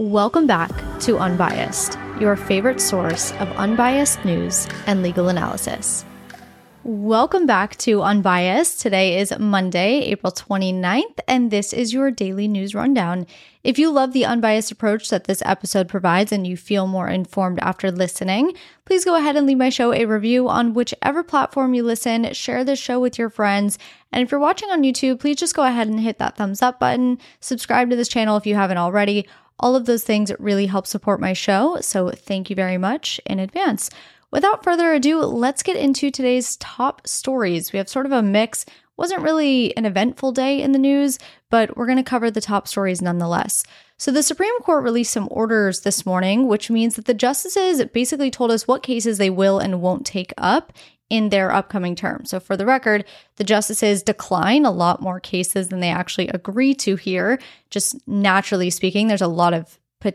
Welcome back to Unbiased, your favorite source of unbiased news and legal analysis. Welcome back to Unbiased. Today is Monday, April 29th, and this is your daily news rundown. If you love the unbiased approach that this episode provides and you feel more informed after listening, please go ahead and leave my show a review on whichever platform you listen. Share this show with your friends. And if you're watching on YouTube, please just go ahead and hit that thumbs up button. Subscribe to this channel if you haven't already. All of those things really help support my show, so thank you very much in advance. Without further ado, let's get into today's top stories. We have sort of a mix. Wasn't really an eventful day in the news, but we're going to cover the top stories nonetheless. So the Supreme Court released some orders this morning, which means that the justices basically told us what cases they will and won't take up in their upcoming term. So for the record, the justices decline a lot more cases than they actually agree to here. Just naturally speaking, there's a lot of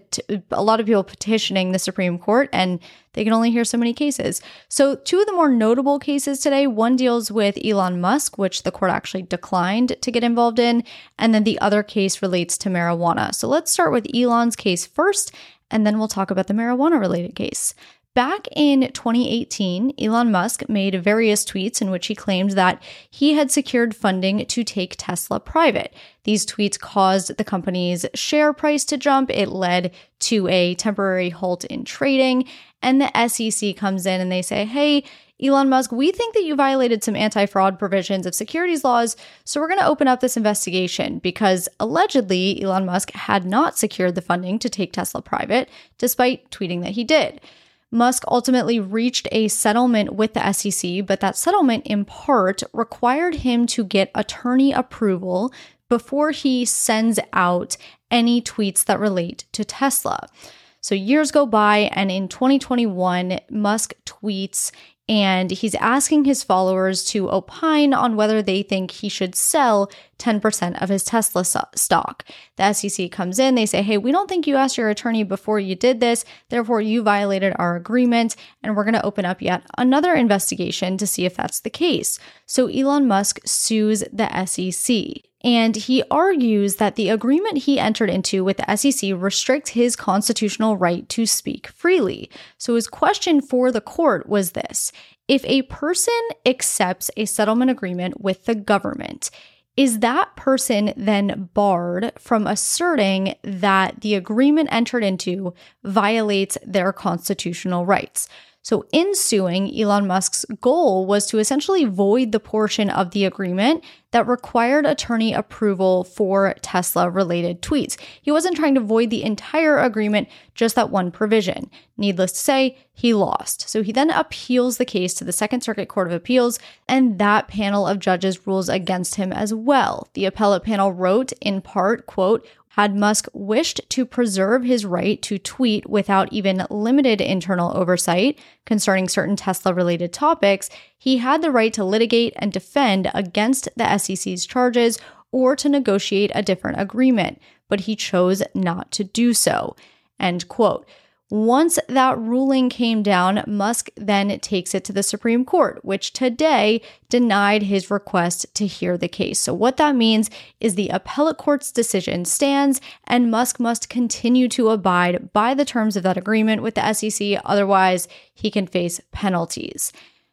people petitioning the Supreme Court, and they can only hear so many cases. So two of the more notable cases today, one deals with Elon Musk, which the court actually declined to get involved in, and then the other case relates to marijuana. So let's start with Elon's case first, and then we'll talk about the marijuana-related case. Back in 2018, Elon Musk made various tweets in which he claimed that he had secured funding to take Tesla private. These tweets caused the company's share price to jump. It led to a temporary halt in trading. And the SEC comes in and they say, hey, Elon Musk, we think that you violated some anti-fraud provisions of securities laws, so we're going to open up this investigation because allegedly Elon Musk had not secured the funding to take Tesla private, despite tweeting that he did. Musk ultimately reached a settlement with the SEC, but that settlement in part required him to get attorney approval before he sends out any tweets that relate to Tesla. So years go by, and in 2021, Musk tweets and he's asking his followers to opine on whether they think he should sell 10% of his Tesla stock. The SEC comes in, they say, hey, we don't think you asked your attorney before you did this, therefore you violated our agreement, and we're going to open up yet another investigation to see if that's the case. So Elon Musk sues the SEC. And he argues that the agreement he entered into with the SEC restricts his constitutional right to speak freely. So his question for the court was this: if a person accepts a settlement agreement with the government, is that person then barred from asserting that the agreement entered into violates their constitutional rights? So in suing, Elon Musk's goal was to essentially void the portion of the agreement that required attorney approval for Tesla-related tweets. He wasn't trying to void the entire agreement, just that one provision. Needless to say, he lost. So he then appeals the case to the Second Circuit Court of Appeals, and that panel of judges rules against him as well. The appellate panel wrote, in part, quote, had Musk wished to preserve his right to tweet without even limited internal oversight concerning certain Tesla-related topics, he had the right to litigate and defend against the SEC's charges or to negotiate a different agreement, but he chose not to do so. End quote. Once that ruling came down, Musk then takes it to the Supreme Court, which today denied his request to hear the case. So what that means is the appellate court's decision stands, and Musk must continue to abide by the terms of that agreement with the SEC. Otherwise, he can face penalties.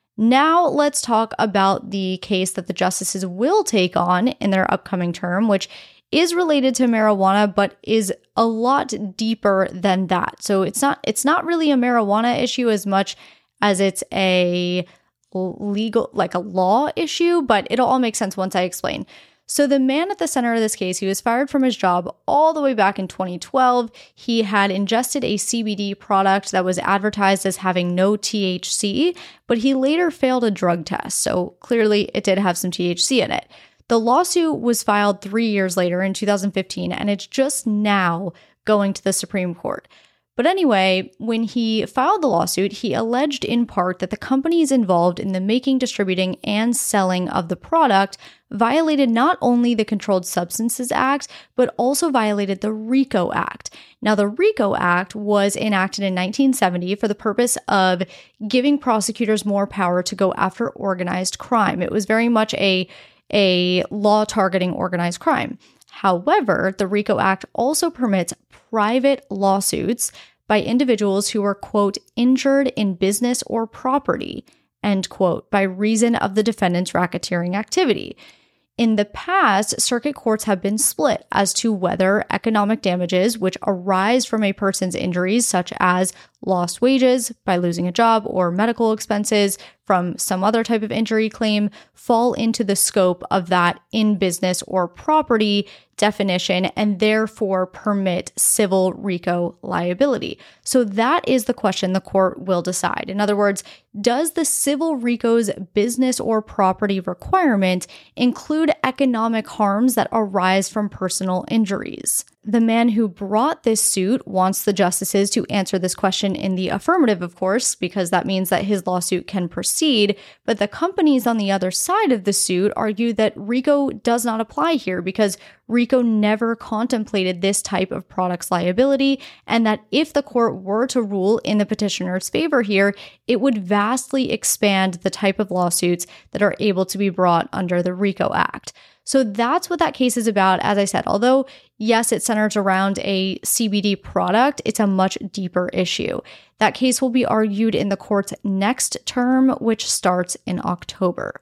Now let's talk about the case that the justices will take on in their upcoming term, which is related to marijuana, but is a lot deeper than that. So it's not really a marijuana issue as much as it's a legal, like a law issue, but it'll all make sense once I explain. So the man at the center of this case, he was fired from his job all the way back in 2012. He had ingested a CBD product that was advertised as having no THC, but he later failed a drug test. So clearly it did have some THC in it. The lawsuit was filed 3 years later in 2015, and it's just now going to the Supreme Court. But anyway, when he filed the lawsuit, he alleged in part that the companies involved in the making, distributing, and selling of the product violated not only the Controlled Substances Act, but also violated the RICO Act. Now, the RICO Act was enacted in 1970 for the purpose of giving prosecutors more power to go after organized crime. It was very much a law targeting organized crime. However, the RICO Act also permits private lawsuits by individuals who are, quote, injured in business or property, end quote, by reason of the defendant's racketeering activity. In the past, circuit courts have been split as to whether economic damages which arise from a person's injuries, such as lost wages by losing a job or medical expenses from some other type of injury claim, fall into the scope of that in business or property definition and therefore permit civil RICO liability. So that is the question the court will decide. In other words, does the civil RICO's business or property requirement include economic harms that arise from personal injuries? The man who brought this suit wants the justices to answer this question in the affirmative, of course, because that means that his lawsuit can proceed. But the companies on the other side of the suit argue that RICO does not apply here because RICO never contemplated this type of product's liability, and that if the court were to rule in the petitioner's favor here, it would vastly expand the type of lawsuits that are able to be brought under the RICO Act. So that's what that case is about. As I said, although, yes, it centers around a CBD product, it's a much deeper issue. That case will be argued in the court's next term, which starts in October.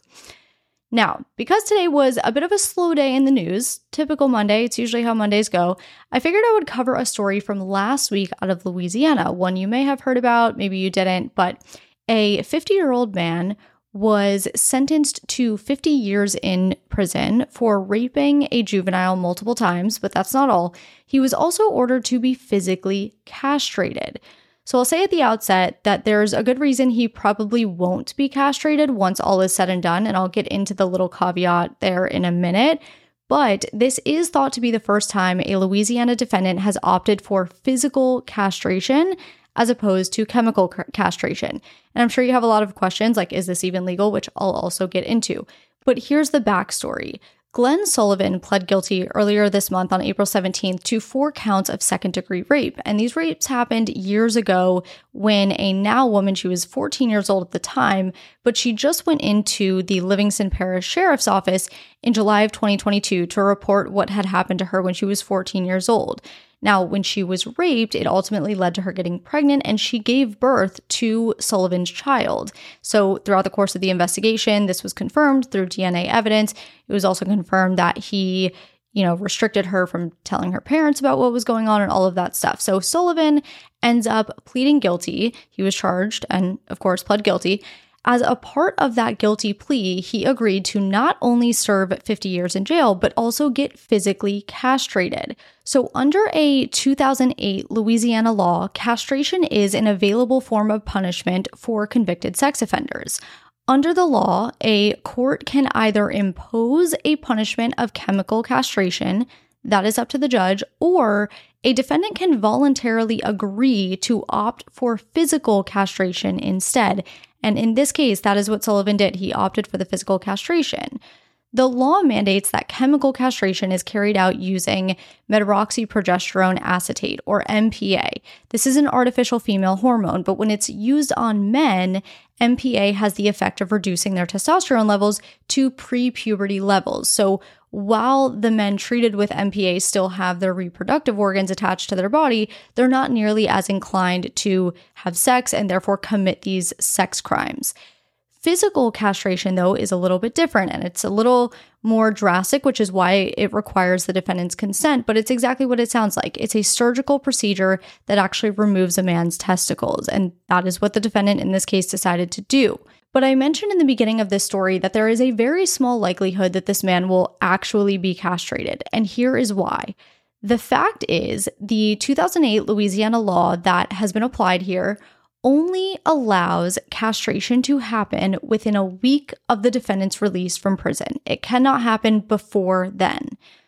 Now, because today was a bit of a slow day in the news, typical Monday, it's usually how Mondays go, I figured I would cover a story from last week out of Louisiana, one you may have heard about, maybe you didn't, but a 50-year-old man was sentenced to 50 years in prison for raping a juvenile multiple times, but that's not all. He was also ordered to be physically castrated. So I'll say at the outset that there's a good reason he probably won't be castrated once all is said and done, and I'll get into the little caveat there in a minute. But this is thought to be the first time a Louisiana defendant has opted for physical castration as opposed to chemical castration. And I'm sure you have a lot of questions like, is this even legal? Which I'll also get into. But here's the backstory. Glenn Sullivan pled guilty earlier this month on April 17th to 4 counts of second-degree rape. And these rapes happened years ago when a now woman, she was 14 years old at the time, but she just went into the Livingston Parish Sheriff's Office in July of 2022 to report what had happened to her when she was 14 years old. Now, when she was raped, it ultimately led to her getting pregnant, and she gave birth to Sullivan's child. So throughout the course of the investigation, this was confirmed through DNA evidence. It was also confirmed that he, restricted her from telling her parents about what was going on and all of that stuff. So Sullivan ends up pleading guilty. He was charged and, of course, pled guilty. As a part of that guilty plea, he agreed to not only serve 50 years in jail, but also get physically castrated. So under a 2008 Louisiana law, castration is an available form of punishment for convicted sex offenders. Under the law, a court can either impose a punishment of chemical castration, that is up to the judge, or a defendant can voluntarily agree to opt for physical castration instead. And in this case, that is what Sullivan did. He opted for the physical castration. The law mandates that chemical castration is carried out using medroxyprogesterone acetate, or MPA. This is an artificial female hormone, but when it's used on men, MPA has the effect of reducing their testosterone levels to pre-puberty levels. So while the men treated with MPA still have their reproductive organs attached to their body, they're not nearly as inclined to have sex and therefore commit these sex crimes. Physical castration, though, is a little bit different, and it's a little more drastic, which is why it requires the defendant's consent, but it's exactly what it sounds like. It's a surgical procedure that actually removes a man's testicles, and that is what the defendant in this case decided to do. But I mentioned in the beginning of this story that there is a very small likelihood that this man will actually be castrated, and here is why. The fact is, the 2008 Louisiana law that has been applied here only allows castration to happen within a week of the defendant's release from prison. It cannot happen before then.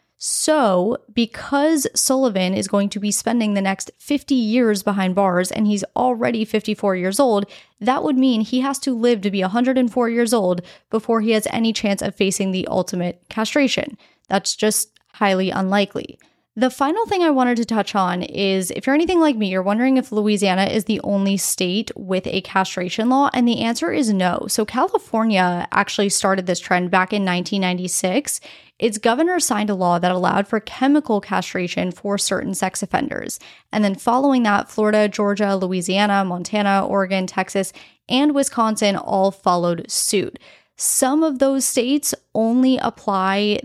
So, because Sullivan is going to be spending the next 50 years behind bars and he's already 54 years old, that would mean he has to live to be 104 years old before he has any chance of facing the ultimate castration. That's just highly unlikely. The final thing I wanted to touch on is if you're anything like me, you're wondering if Louisiana is the only state with a castration law, and the answer is no. So California actually started this trend back in 1996. Its governor signed a law that allowed for chemical castration for certain sex offenders. And then following that, Florida, Georgia, Louisiana, Montana, Oregon, Texas, and Wisconsin all followed suit. Some of those states only apply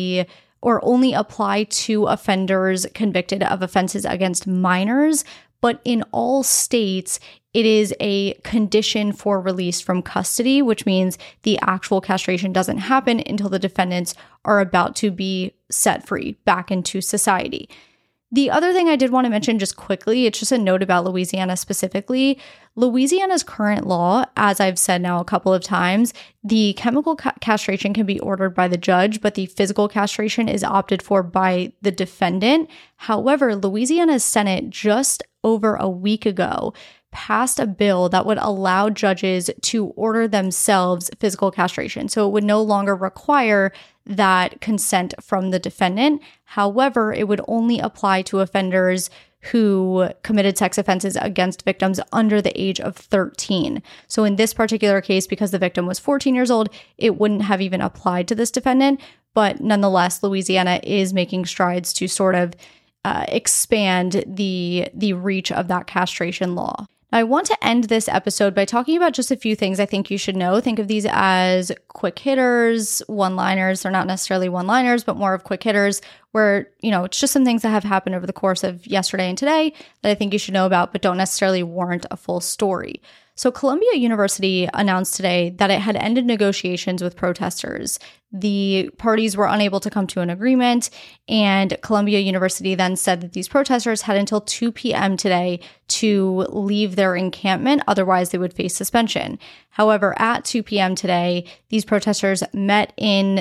to offenders convicted of offenses against minors, but in all states, it is a condition for release from custody, which means the actual castration doesn't happen until the defendants are about to be set free back into society. The other thing I did want to mention just quickly, it's just a note about Louisiana specifically. Louisiana's current law, as I've said now a couple of times, the chemical castration can be ordered by the judge, but the physical castration is opted for by the defendant. However, Louisiana's Senate just over a week ago passed a bill that would allow judges to order themselves physical castration. So it would no longer require that consent from the defendant. However, it would only apply to offenders who committed sex offenses against victims under the age of 13. So in this particular case, because the victim was 14 years old, it wouldn't have even applied to this defendant. But nonetheless, Louisiana is making strides to sort of expand the reach of that castration law. Now, I want to end this episode by talking about just a few things I think you should know. Think of these as quick hitters, one-liners. They're not necessarily one-liners, but more of quick hitters where, it's just some things that have happened over the course of yesterday and today that I think you should know about, but don't necessarily warrant a full story. So Columbia University announced today that it had ended negotiations with protesters. The parties were unable to come to an agreement, and Columbia University then said that these protesters had until 2 p.m. today to leave their encampment, otherwise they would face suspension. However, at 2 p.m. today, these protesters met at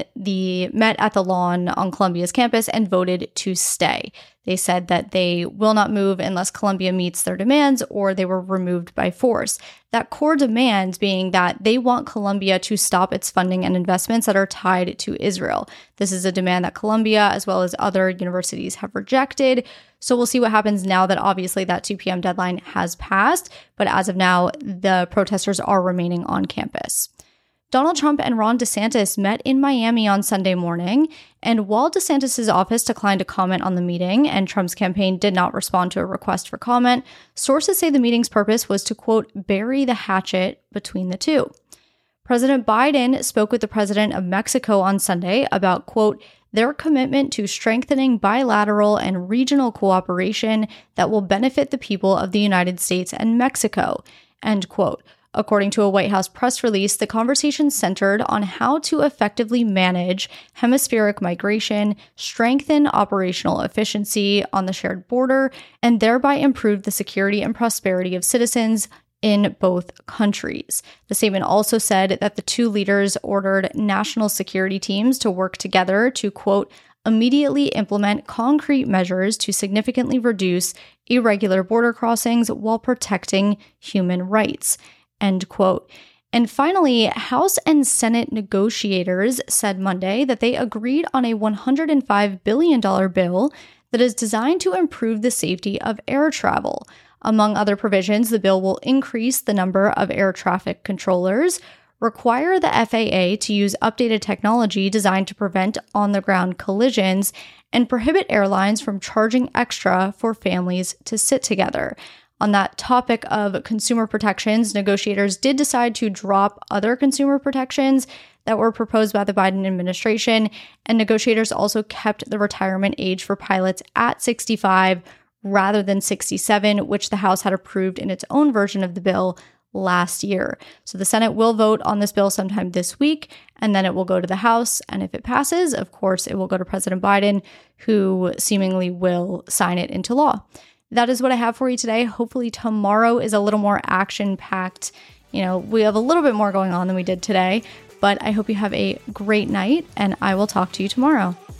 the lawn on Columbia's campus and voted to stay. They said that they will not move unless Columbia meets their demands or they were removed by force. That core demand being that they want Columbia to stop its funding and investments that are tied to Israel. This is a demand that Columbia, as well as other universities, have rejected. So we'll see what happens now that obviously that 2 p.m. deadline has passed. But as of now, the protesters are remaining on campus. Donald Trump and Ron DeSantis met in Miami on Sunday morning, and while DeSantis' office declined to comment on the meeting and Trump's campaign did not respond to a request for comment, sources say the meeting's purpose was to, quote, bury the hatchet between the two. President Biden spoke with the president of Mexico on Sunday about, quote, their commitment to strengthening bilateral and regional cooperation that will benefit the people of the United States and Mexico, end quote. According to a White House press release, the conversation centered on how to effectively manage hemispheric migration, strengthen operational efficiency on the shared border, and thereby improve the security and prosperity of citizens in both countries. The statement also said that the two leaders ordered national security teams to work together to, quote, immediately implement concrete measures to significantly reduce irregular border crossings while protecting human rights. End quote. And finally, House and Senate negotiators said Monday that they agreed on a $105 billion bill that is designed to improve the safety of air travel. Among other provisions, the bill will increase the number of air traffic controllers, require the FAA to use updated technology designed to prevent on-the-ground collisions, and prohibit airlines from charging extra for families to sit together. On that topic of consumer protections, negotiators did decide to drop other consumer protections that were proposed by the Biden administration, and negotiators also kept the retirement age for pilots at 65 rather than 67, which the House had approved in its own version of the bill last year. So the Senate will vote on this bill sometime this week, and then it will go to the House. And if it passes, of course, it will go to President Biden, who seemingly will sign it into law. That is what I have for you today. Hopefully tomorrow is a little more action-packed. We have a little bit more going on than we did today, but I hope you have a great night, and I will talk to you tomorrow.